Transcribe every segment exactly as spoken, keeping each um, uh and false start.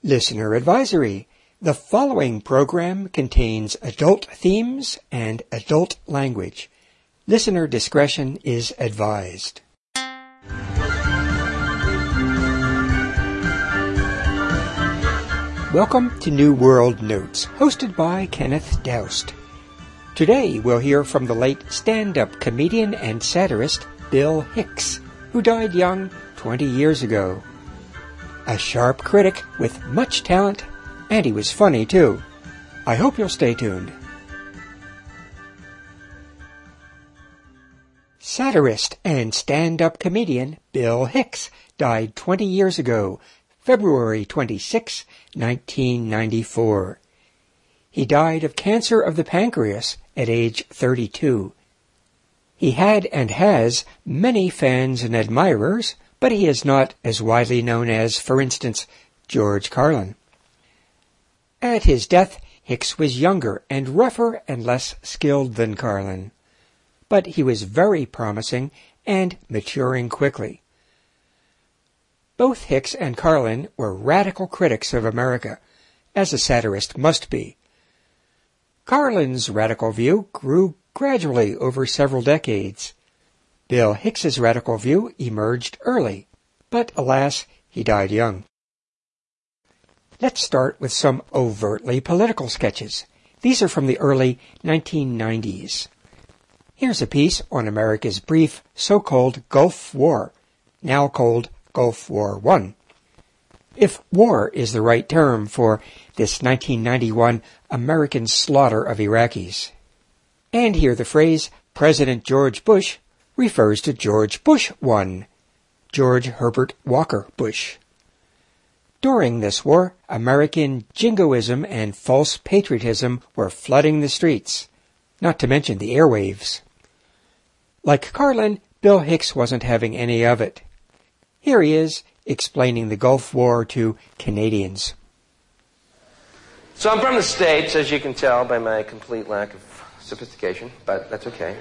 Listener advisory. The following program contains adult themes and adult language. Listener discretion is advised. Welcome to New World Notes, hosted by Kenneth Doust. Today we'll hear from the late stand-up comedian and satirist Bill Hicks, who died young twenty years ago. A sharp critic with much talent, and he was funny too. I hope you'll stay tuned. Satirist and stand-up comedian Bill Hicks died twenty years ago, February twenty-sixth, nineteen ninety-four. He died of cancer of the pancreas at age thirty-two. He had and has many fans and admirers, but he is not as widely known as, for instance, George Carlin. At his death, Hicks was younger and rougher and less skilled than Carlin, but he was very promising and maturing quickly. Both Hicks and Carlin were radical critics of America, as a satirist must be. Carlin's radical view grew gradually over several decades. Bill Hicks's radical view emerged early, but alas, he died young. Let's start with some overtly political sketches. These are from the early nineteen nineties. Here's a piece on America's brief so-called Gulf War, now called Gulf War One. If war is the right term for this nineteen ninety-one American slaughter of Iraqis. And here the phrase President George Bush refers to George Bush One, George Herbert Walker Bush. During this war, American jingoism and false patriotism were flooding the streets, not to mention the airwaves. Like Carlin, Bill Hicks wasn't having any of it. Here he is, explaining the Gulf War to Canadians. So I'm from the States, as you can tell by my complete lack of sophistication, but that's okay.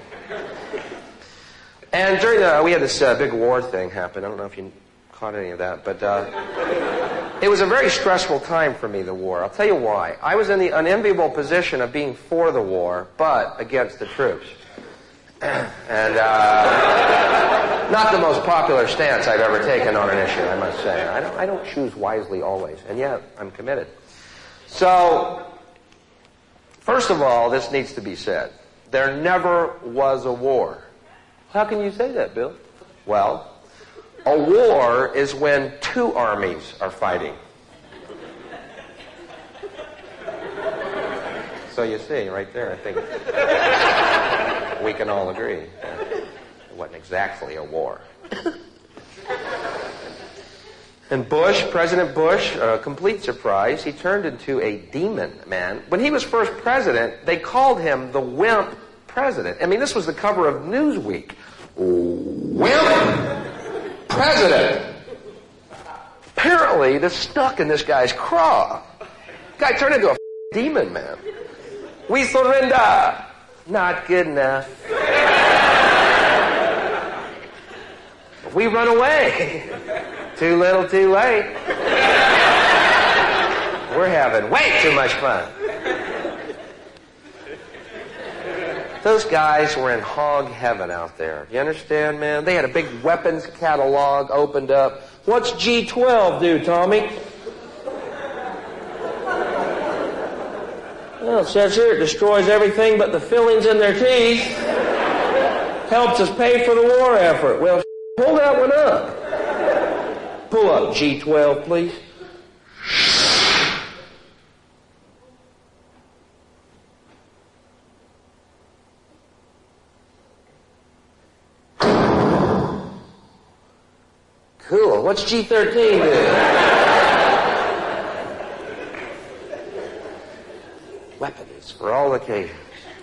And during the, we had this uh, big war thing happen. I don't know if you caught any of that, but uh, it was a very stressful time for me, the war. I'll tell you why. I was in the unenviable position of being for the war, but against the troops. And uh, not the most popular stance I've ever taken on an issue, I must say. I don't, I don't choose wisely always, and yet I'm committed. So, first of all, this needs to be said. There never was a war. How can you say that, Bill? Well, a war is when two armies are fighting. So you see, right there, I think we can all agree. It wasn't exactly a war. And Bush, President Bush, a complete surprise, he turned into a demon, man. When he was first president, they called him the wimp president. I mean, this was the cover of Newsweek. Wimp president. Apparently, this stuck in this guy's craw. Guy turned into a demon, man. We surrender. Not good enough. We run away. Too little, too late. We're having way too much fun. Those guys were in hog heaven out there. You understand, man? They had a big weapons catalog opened up. What's G twelve do, Tommy? Well, it says here it destroys everything but the fillings in their teeth. Helps us pay for the war effort. Well, pull that one up. Pull up G twelve, please. Cool. What's G thirteen do? Weapons for all occasions.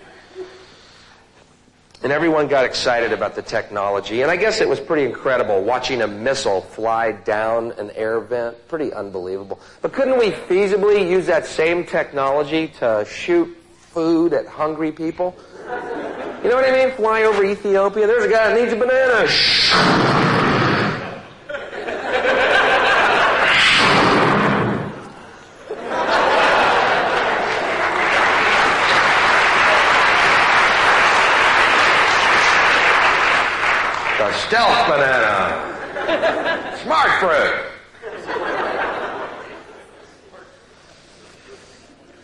And everyone got excited about the technology. And I guess it was pretty incredible watching a missile fly down an air vent. Pretty unbelievable. But couldn't we feasibly use that same technology to shoot food at hungry people? You know what I mean? Fly over Ethiopia. There's a guy that needs a banana.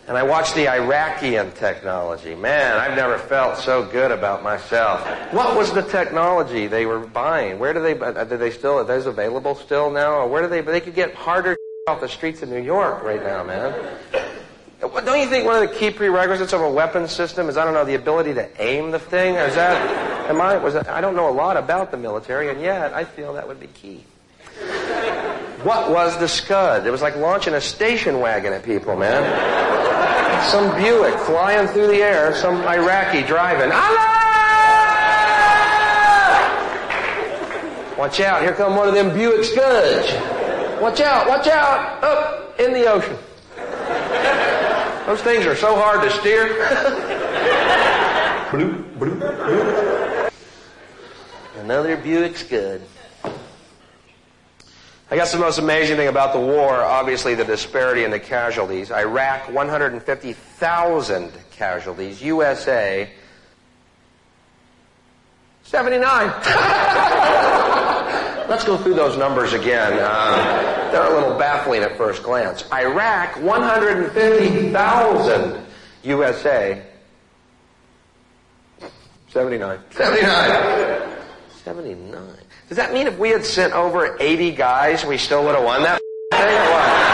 And I watched the Iraqian technology. Man, I've never felt so good about myself. What was the technology they were buying? Where do they, uh, do they still, are those available still now? Or where do they, they could get harder off the streets of New York right now, man. Don't you think one of the key prerequisites of a weapons system is, I don't know, the ability to aim the thing? Is that, am I, was that, I don't know a lot about the military, and yet I feel that would be key. What was the Scud? It was like launching a station wagon at people, man. Some Buick flying through the air, some Iraqi driving. Allah! Watch out, here come one of them Buick Scuds. Watch out, watch out, up in the ocean. Those things are so hard to steer. Bloop, bloop, bloop. Another Buick Scud. I guess the most amazing thing about the war, obviously the disparity in the casualties. Iraq, one hundred fifty thousand casualties. U S A, seventy-nine. Let's go through those numbers again. Uh, they're a little baffling at first glance. Iraq, one hundred fifty thousand. U S A, seventy-nine. seventy-nine. seventy-nine. Does that mean if we had sent over eighty guys, we still would have won that thing or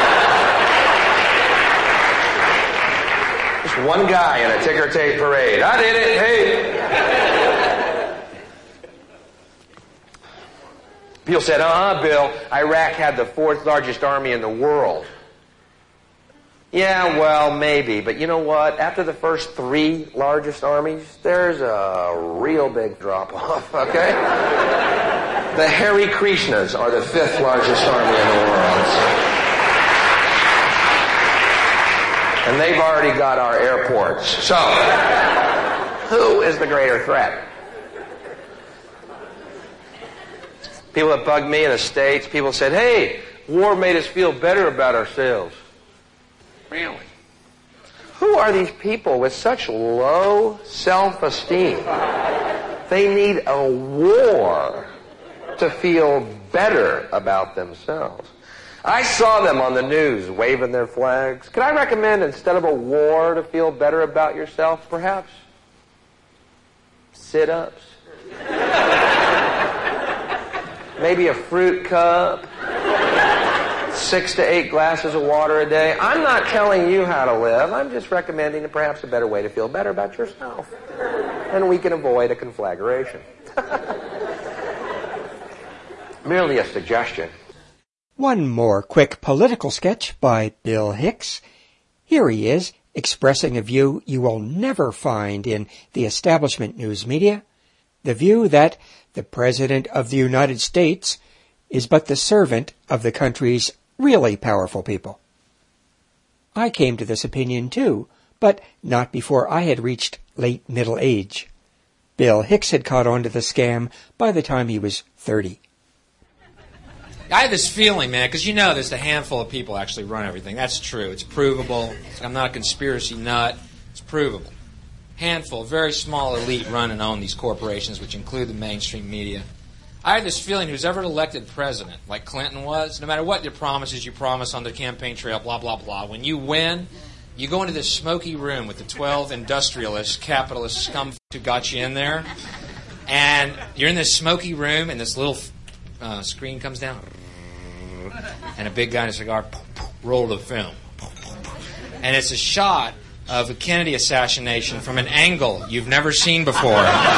what? Just one guy in a ticker tape parade. I did it, hey. People said, uh-huh, Bill, Iraq had the fourth largest army in the world. Yeah, well, maybe. But you know what? After the first three largest armies, there's a real big drop-off, okay? The Hare Krishnas are the fifth largest army in the world. And they've already got our airports. So, who is the greater threat? People that bugged me in the States, people said, hey, war made us feel better about ourselves. Really? Who are these people with such low self-esteem? They need a war to feel better about themselves. I saw them on the news waving their flags. Could I recommend, instead of a war, to feel better about yourself, perhaps? Sit-ups. Maybe a fruit cup. Six to eight glasses of water a day. I'm not telling you how to live. I'm just recommending perhaps a better way to feel better about yourself. And we can avoid a conflagration. Merely a suggestion. One more quick political sketch by Bill Hicks. Here he is, expressing a view you will never find in the establishment news media, the view that the President of the United States is but the servant of the country's really powerful people. I came to this opinion too, but not before I had reached late middle age. Bill Hicks had caught on to the scam by the time he was thirty. I have this feeling, man, because you know there's a handful of people actually run everything. That's true. It's provable. I'm not a conspiracy nut. It's provable. Handful, very small elite run and own these corporations, which include the mainstream media. I have this feeling who's ever elected president, like Clinton was, no matter what your promises you promise on the campaign trail, blah, blah, blah, when you win, you go into this smoky room with the twelve industrialists, capitalist scum who got you in there, and you're in this smoky room, and this little uh, screen comes down, and a big guy in a cigar, roll the film. And it's a shot of a Kennedy assassination from an angle you've never seen before.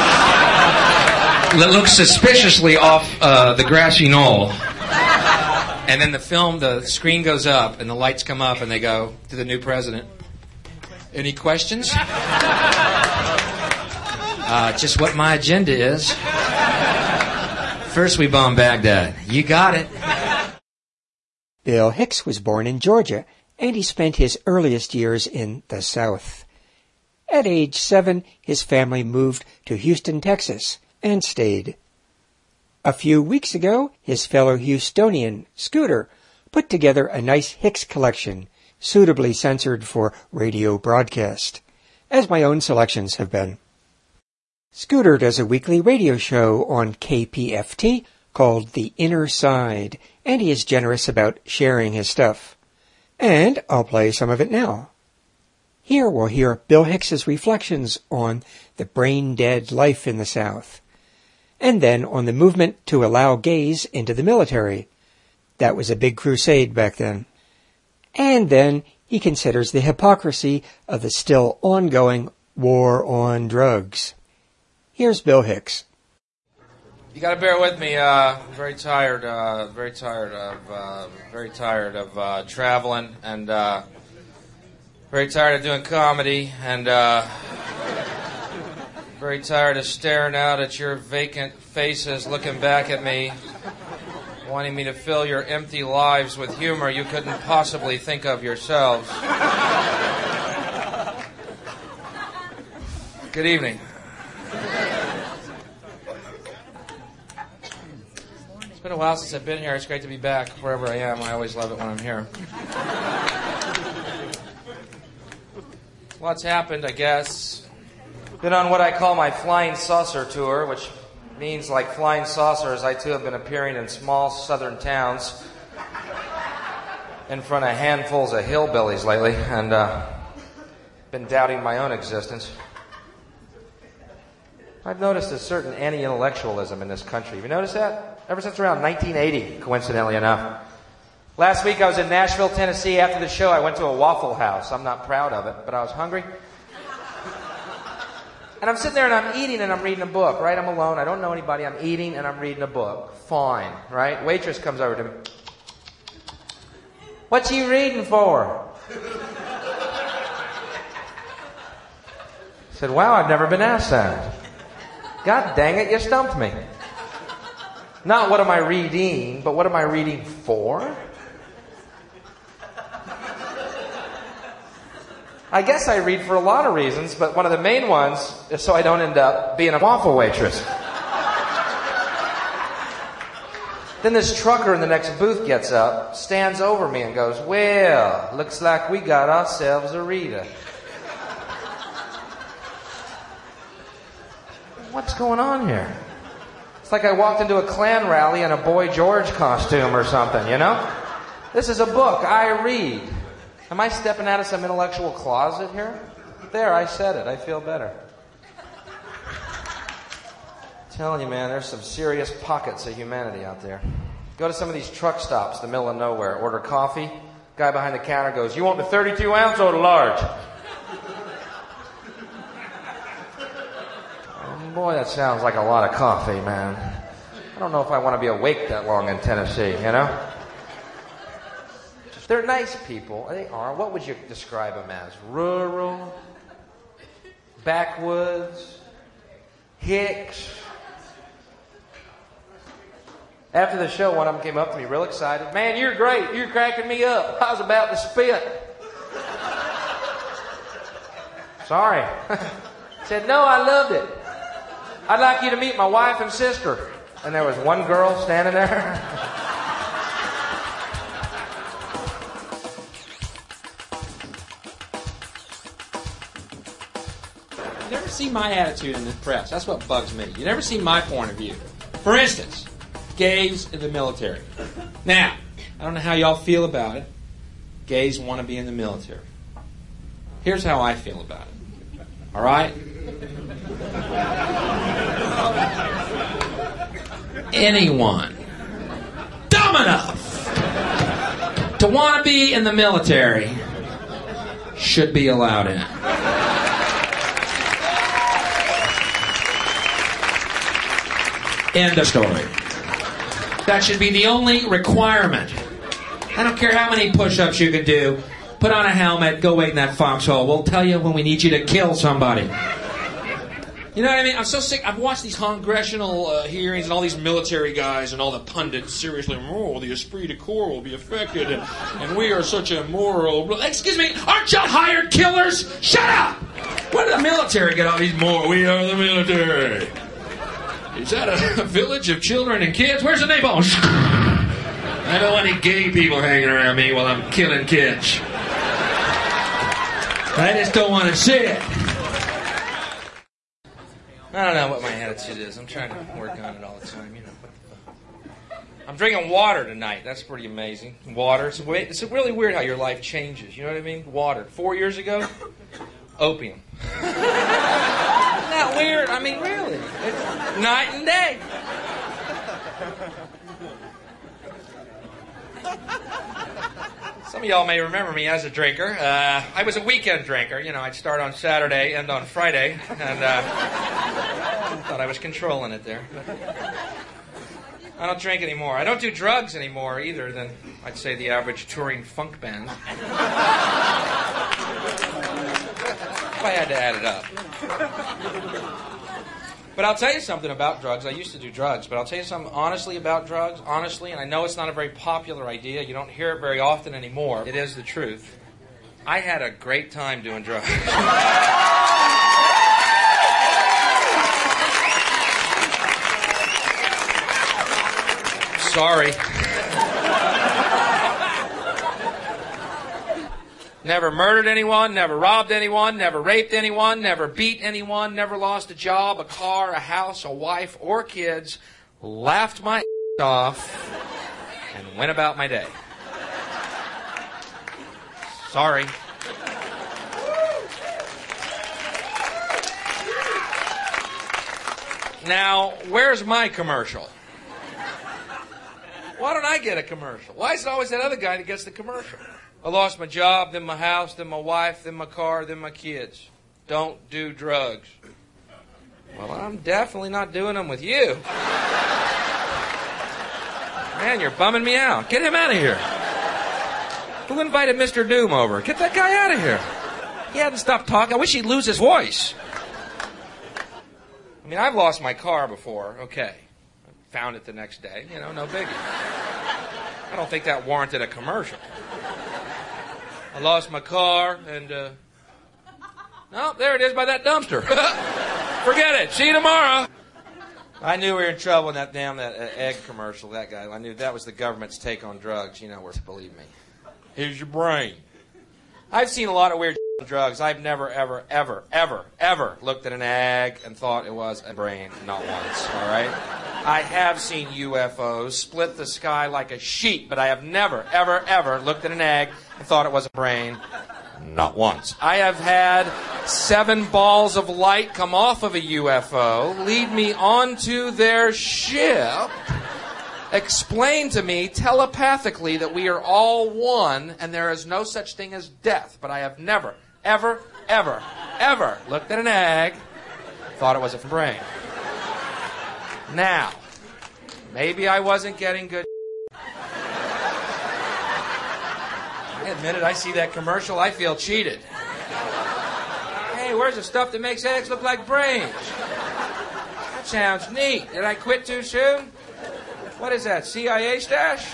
That looks suspiciously off uh, the grassy knoll. And then the film, the screen goes up, and the lights come up, and they go to the new president. Any questions? Uh, just what my agenda is. First we bomb Baghdad. You got it. Bill Hicks was born in Georgia, and he spent his earliest years in the South. At age seven, his family moved to Houston, Texas, and stayed. A few weeks ago, his fellow Houstonian, Scooter, put together a nice Hicks collection, suitably censored for radio broadcast, as my own selections have been. Scooter does a weekly radio show on K P F T called The Inner Side, and he is generous about sharing his stuff. And I'll play some of it now. Here we'll hear Bill Hicks's reflections on the brain-dead life in the South, and then on the movement to allow gays into the military. That was a big crusade back then. And then he considers the hypocrisy of the still ongoing war on drugs. Here's Bill Hicks. You got to bear with me. Uh, I'm very tired. Uh, very tired of. Uh, very tired of uh, traveling, and uh, very tired of doing comedy, and uh, very tired of staring out at your vacant faces, looking back at me, wanting me to fill your empty lives with humor you couldn't possibly think of yourselves. Good evening. It's been a while since I've been here. It's great to be back wherever I am. I always love it when I'm here. Lots happened, I guess. Been on what I call my flying saucer tour, which means, like flying saucers, I too have been appearing in small southern towns in front of handfuls of hillbillies lately, and uh, been doubting my own existence. I've noticed a certain anti-intellectualism in this country. Have you noticed that? Ever since around nineteen eighty, coincidentally enough. Last week I was in Nashville, Tennessee. After the show, I went to a Waffle House. I'm not proud of it, but I was hungry. And I'm sitting there and I'm eating and I'm reading a book, right? I'm alone. I don't know anybody. I'm eating and I'm reading a book. Fine, right? Waitress comes over to me. What you reading for? I said, wow, I've never been asked that. God dang it, you stumped me. Not what am I reading, but what am I reading for? I guess I read for a lot of reasons, but one of the main ones is so I don't end up being a waffle waitress. Then this trucker in the next booth gets up, stands over me and goes, well, looks like we got ourselves a reader. What's going on here? It's like I walked into a Klan rally in a Boy George costume or something, you know? This is a book I read. Am I stepping out of some intellectual closet here? There, I said it. I feel better. I'm telling you, man, there's some serious pockets of humanity out there. Go to some of these truck stops, the middle of nowhere, order coffee. Guy behind the counter goes, you want the thirty-two ounce or the large? Boy, that sounds like a lot of coffee, man. I don't know if I want to be awake that long in Tennessee, you know? They're nice people. They are. What would you describe them as? Rural? Backwoods? Hicks? After the show, one of them came up to me real excited. Man, you're great. You're cracking me up. I was about to spit. Sorry. Said, no, I loved it. I'd like you to meet my wife and sister. And there was one girl standing there. You never see my attitude in the press. That's what bugs me. You never see my point of view. For instance, gays in the military. Now, I don't know how y'all feel about it. Gays want to be in the military. Here's how I feel about it. All right? Anyone dumb enough to want to be in the military should be allowed in. End of story. That should be the only requirement. I don't care how many push-ups you can do. Put on a helmet, go wait in that foxhole. We'll tell you when we need you to kill somebody. You know what I mean? I'm so sick. I've watched these congressional uh, hearings and all these military guys and all the pundits seriously, oh, the esprit de corps will be affected and, and we are such a moral... Excuse me, aren't you hired killers? Shut up! Where did the military get all these more? We are the military. Is that a, a village of children and kids? Where's the napalm? I don't want any gay people hanging around me while I'm killing kids. I just don't want to see it. I don't know what my attitude is. I'm trying to work on it all the time, you know. I'm drinking water tonight. That's pretty amazing. Water. It's, way, it's really weird how your life changes. You know what I mean? Water. Four years ago, opium. Isn't that weird? I mean, really. It's night and day. Some of y'all may remember me as a drinker. Uh, I was a weekend drinker. You know, I'd start on Saturday, end on Friday, and uh, thought I was controlling it there. But I don't drink anymore. I don't do drugs anymore either than, I'd say, the average touring funk band. If I had to add it up. But I'll tell you something about drugs. I used to do drugs, but I'll tell you something honestly about drugs. Honestly, and I know it's not a very popular idea. You don't hear it very often anymore. It is the truth. I had a great time doing drugs. Sorry. Never murdered anyone, never robbed anyone, never raped anyone, never beat anyone, never lost a job, a car, a house, a wife, or kids. Laughed my off and went about my day. Sorry. Now, where's my commercial? Why don't I get a commercial? Why is it always that other guy that gets the commercial? I lost my job, then my house, then my wife, then my car, then my kids. Don't do drugs. Well, I'm definitely not doing them with you. Man, you're bumming me out. Get him out of here. Who invited Mister Doom over? Get that guy out of here. He hadn't stopped talking. I wish he'd lose his voice. I mean, I've lost my car before. Okay. I found it the next day. You know, no biggie. I don't think that warranted a commercial. I lost my car, and, uh... no, there it is by that dumpster. Forget it. See you tomorrow. I knew we were in trouble in that damn that uh, egg commercial, that guy. I knew that was the government's take on drugs. You know where, believe me. Here's your brain. I've seen a lot of weird drugs. I've never, ever, ever, ever, ever looked at an egg and thought it was a brain. Not once, all right? I have seen U F Os split the sky like a sheet, but I have never, ever, ever looked at an egg and thought it was a brain. Not once. I have had seven balls of light come off of a U F O, lead me onto their ship, explain to me telepathically that we are all one and there is no such thing as death. But I have never, ever, ever, ever looked at an egg, thought it was a brain. Now, maybe I wasn't getting good. I admit it, I see that commercial, I feel cheated. Hey, where's the stuff that makes eggs look like brains? That sounds neat. Did I quit too soon? What is that, C I A stash?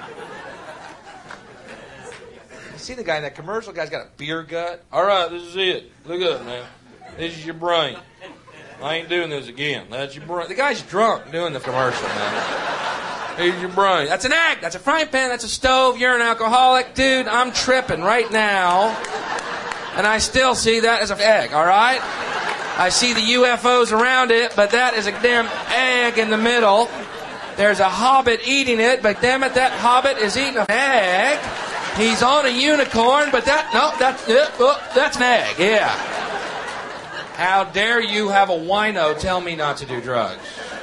You see the guy in that commercial? The guy's got a beer gut. All right, this is it. Look up now. This is your brain. I ain't doing this again. That's your brain. The guy's drunk doing the commercial, man. Here's your brain. That's an egg. That's a frying pan. That's a stove. You're an alcoholic. Dude, I'm tripping right now. And I still see that as an egg, all right? I see the U F Os around it, but that is a damn egg in the middle. There's a hobbit eating it, but damn it, that hobbit is eating an egg. He's on a unicorn, but that, no, that's, uh, oh, that's an egg, yeah. How dare you have a wino tell me not to do drugs?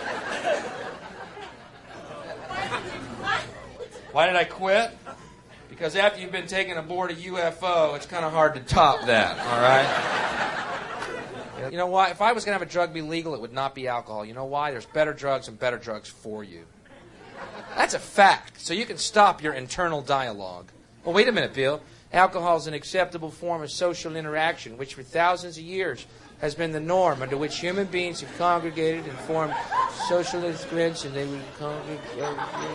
Why did I quit? Because after you've been taken aboard a U F O, it's kind of hard to top that, all right? You know why? If I was going to have a drug be legal, it would not be alcohol. You know why? There's better drugs and better drugs for you. That's a fact. So you can stop your internal dialogue. Well, wait a minute, Bill. Alcohol is an acceptable form of social interaction, which for thousands of years has been the norm under which human beings have congregated and formed social agreements, and they would congregate.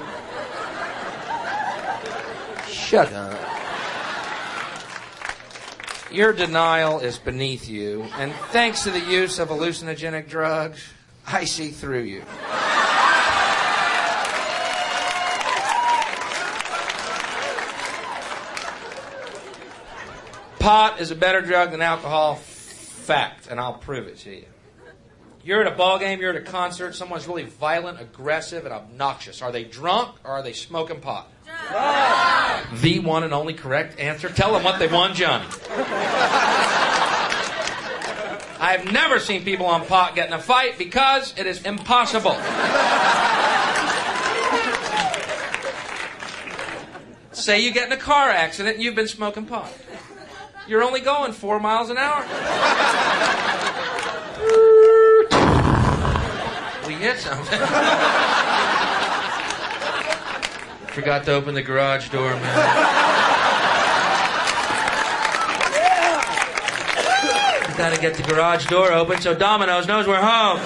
Shut up. Your denial is beneath you, and thanks to the use of hallucinogenic drugs, I see through you. Pot is a better drug than alcohol. Fact, and I'll prove it to you. You're at a ball game, you're at a concert, someone's really violent, aggressive, and obnoxious. Are they drunk or are they smoking pot? Drunk. The one and only correct answer. Tell them what they won, Johnny. I've never seen people on pot get in a fight because it is impossible. Say you get in a car accident and you've been smoking pot. You're only going four miles an hour. We hit something. Forgot to open the garage door, man. Gotta get the garage door open so Domino's knows we're home.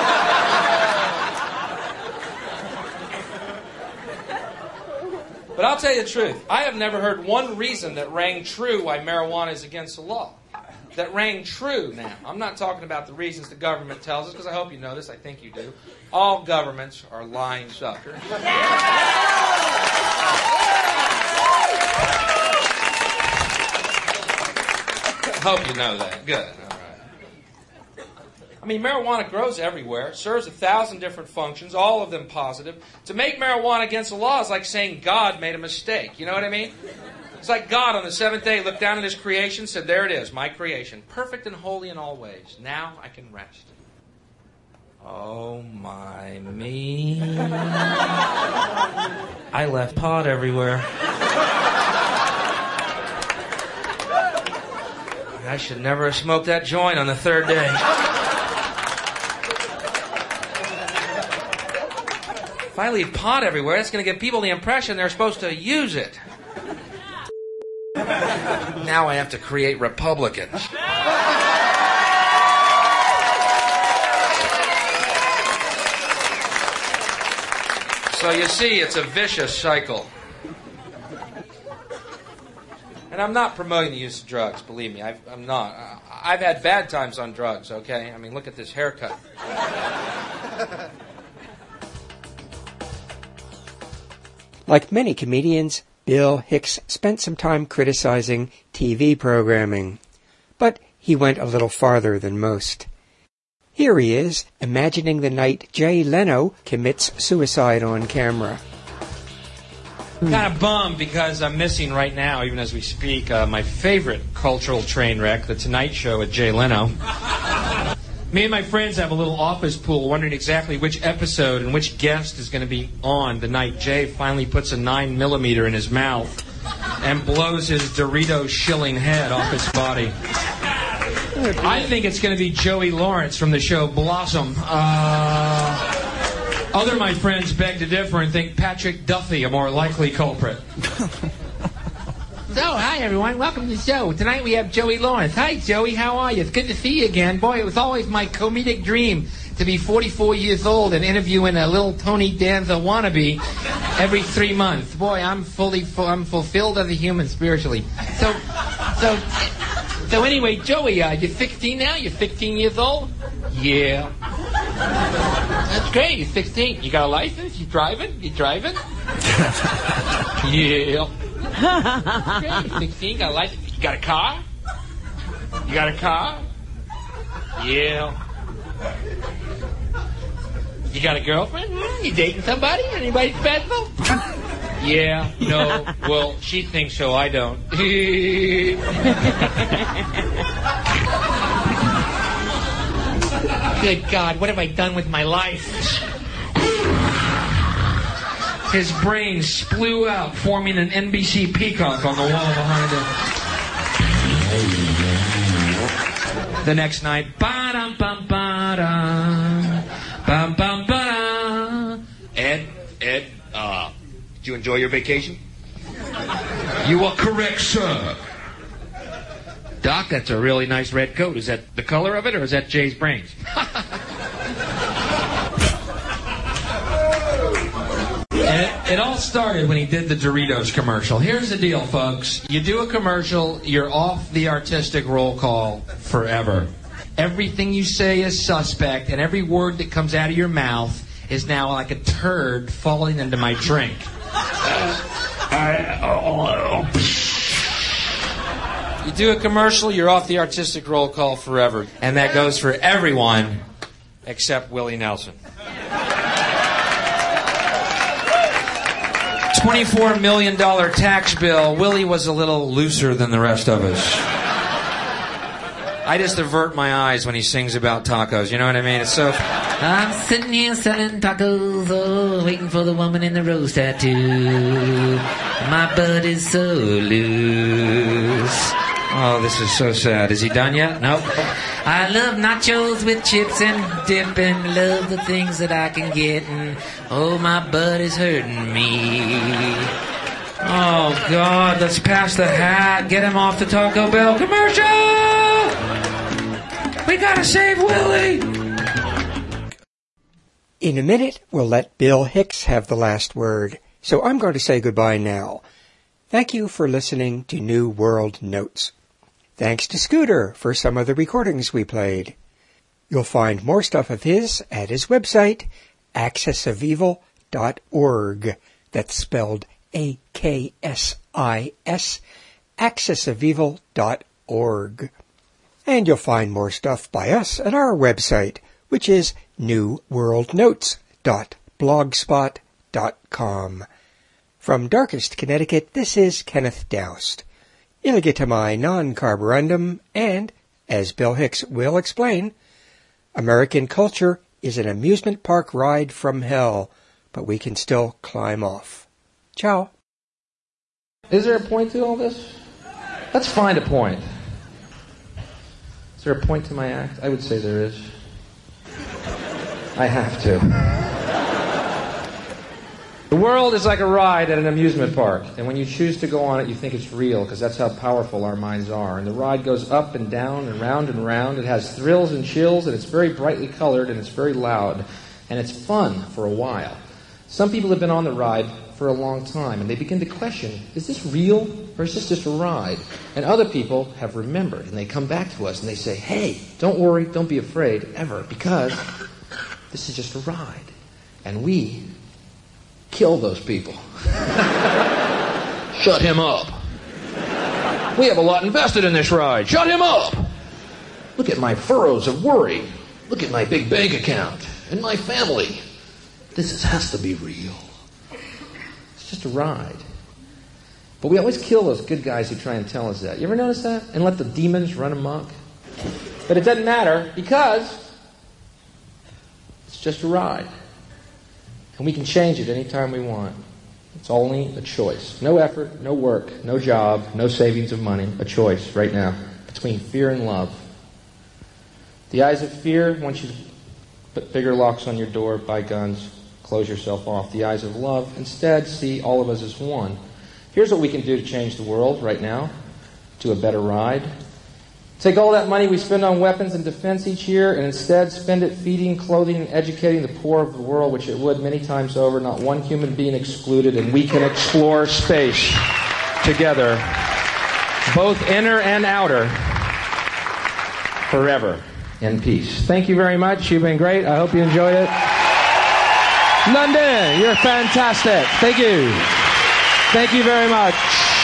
But I'll tell you the truth. I have never heard one reason that rang true why marijuana is against the law. That rang true now. I'm not talking about the reasons the government tells us, because I hope you know this. I think you do. All governments are lying suckers. Hope you know that. Good. All right. I mean, marijuana grows everywhere. It serves a thousand different functions, all of them positive. To make marijuana against the law is like saying God made a mistake. You know what I mean? It's like God on the seventh day looked down at his creation, said, there it is, my creation, perfect and holy in all ways. Now I can rest. Oh, my me. I left pot everywhere. I should never have smoked that joint on the third day. If I leave pot everywhere, that's going to give people the impression they're supposed to use it. Now I have to create Republicans. So you see, it's a vicious cycle. And I'm not promoting the use of drugs, believe me. I've, I'm not. I've had bad times on drugs, okay? I mean, look at this haircut. Like many comedians, Bill Hicks spent some time criticizing T V programming. But he went a little farther than most. Here he is, imagining the night Jay Leno commits suicide on camera. Kind of bummed because I'm missing right now, even as we speak, uh, my favorite cultural train wreck, The Tonight Show with Jay Leno. Me and my friends have a little office pool wondering exactly which episode and which guest is going to be on the night Jay finally puts a nine millimeter in his mouth and blows his Dorito shilling head off his body. I think it's going to be Joey Lawrence from the show Blossom. Uh... Other my friends beg to differ and think Patrick Duffy a more likely culprit. So, hi everyone, welcome to the show. Tonight we have Joey Lawrence. Hi Joey, how are you? It's good to see you again. Boy, it was always my comedic dream to be forty-four years old and interviewing a little Tony Danza wannabe every three months. Boy, I'm fully, fu- I'm fulfilled as a human spiritually. So, so, so anyway, Joey, uh, you're sixteen now? You're sixteen years old? Yeah. That's great. You're sixteen. You got a license? You driving? You driving? Yeah. Great. You're sixteen. Got a license? You got a car? You got a car? Yeah. You got a girlfriend? You dating somebody? Anybody special? Yeah. No. Well, she thinks so. I don't. Good God, what have I done with my life? His brain splew out, forming an N B C peacock on the wall behind him. The next night, ba-dum bum ba-dum, bum bum ba-dum. Ed, Ed, uh, did you enjoy your vacation? You are correct, sir. Doc, that's a really nice red coat. Is that the color of it, or is that Jay's brains? And it, it all started when he did the Doritos commercial. Here's the deal, folks. You do a commercial, you're off the artistic roll call forever. Everything you say is suspect, and every word that comes out of your mouth is now like a turd falling into my drink. Uh, I, oh, oh, You do a commercial, you're off the artistic roll call forever. And that goes for everyone except Willie Nelson. twenty-four million dollars tax bill. Willie was a little looser than the rest of us. I just avert my eyes when he sings about tacos. You know what I mean? It's so... I'm sitting here selling tacos, oh, waiting for the woman in the rose tattoo. My butt is so loose. Oh, this is so sad. Is he done yet? Nope. I love nachos with chips and dip and love the things that I can get. And oh, my butt is hurting me. Oh, God, let's pass the hat. Get him off the Taco Bell commercial. We gotta save Willie. In a minute, we'll let Bill Hicks have the last word, so I'm going to say goodbye now. Thank you for listening to New World Notes. Thanks to Scooter for some of the recordings we played. You'll find more stuff of his at his website, axis of evil dot org. That's spelled A K S I S, axis of evil dot org. And you'll find more stuff by us at our website, which is new world notes dot blogspot dot com. From Darkest, Connecticut, this is Kenneth Doust. Illigita mai non carborundum, and, as Bill Hicks will explain, American culture is an amusement park ride from hell, but we can still climb off. Ciao. Is there a point to all this? Let's find a point. Is there a point to my act? I would say there is. I have to. The world is like a ride at an amusement park, and when you choose to go on it, you think it's real, because that's how powerful our minds are. And the ride goes up and down and round and round. It has thrills and chills, and it's very brightly colored, and it's very loud, and it's fun for a while. Some people have been on the ride for a long time, and they begin to question, is this real, or is this just a ride? And other people have remembered, and they come back to us, and they say, hey, don't worry, don't be afraid, ever, because this is just a ride. And we kill those people. Shut him up. We have a lot invested in this ride. Shut him up. Look at my furrows of worry. Look at my big bank account and my family. This is, has to be real. It's just a ride. But we always kill those good guys who try and tell us that. You ever notice that? And let the demons run amok? But it doesn't matter, because it's just a ride. And we can change it anytime we want. It's only a choice. No effort, no work, no job, no savings of money. A choice right now between fear and love. The eyes of fear, once you put bigger locks on your door, buy guns, close yourself off. The eyes of love, instead, see all of us as one. Here's what we can do to change the world right now, to a better ride. Take all that money we spend on weapons and defense each year and instead spend it feeding, clothing, and educating the poor of the world, which it would many times over, not one human being excluded, and we can explore space together, both inner and outer, forever in peace. Thank you very much. You've been great. I hope you enjoyed it. London, you're fantastic. Thank you. Thank you very much.